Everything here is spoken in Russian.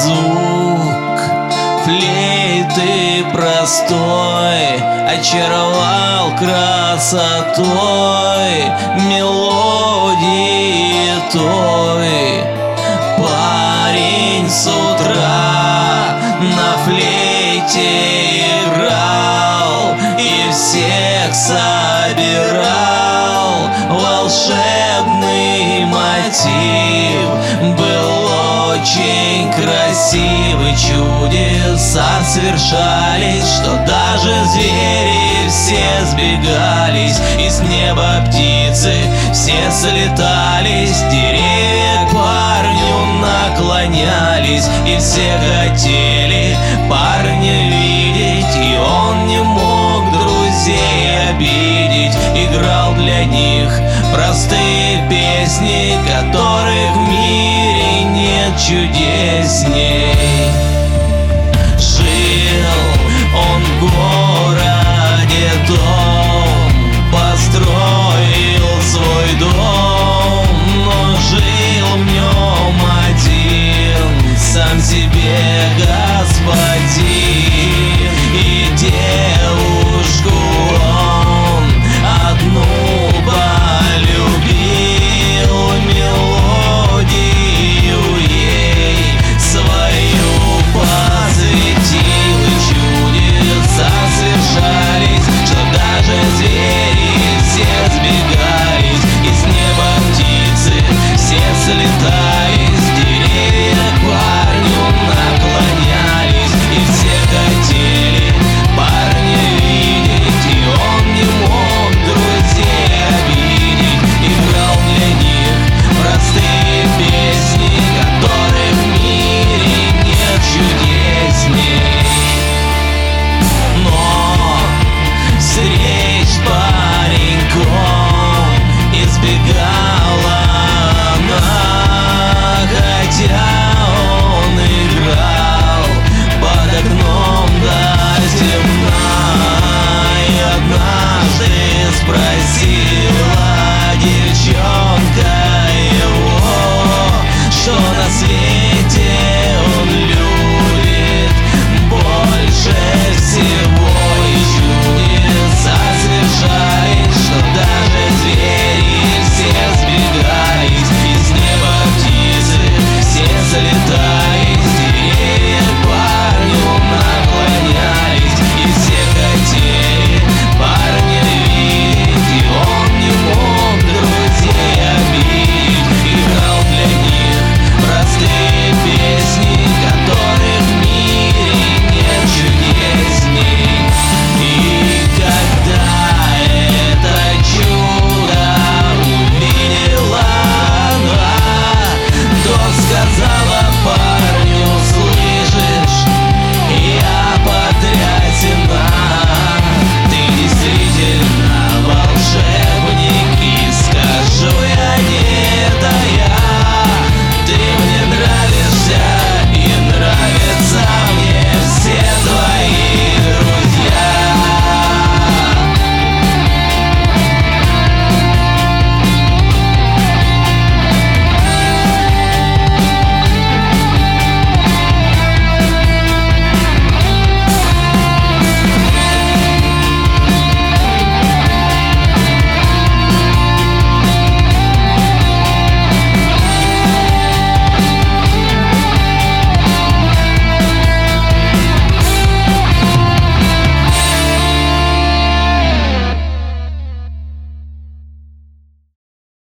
звук флейты простой очаровал красотой мелодии той. Парень с утра на флейте играл и всех собирал. Волшебный мотив был очень красивый, чудеса свершались, что даже звери все сбегались, из неба птицы все слетались, деревья к парню наклонялись, и все хотели парня видеть, и он не мог друзей обидеть. Играл для них простые песни, которых в мире нет чудесней.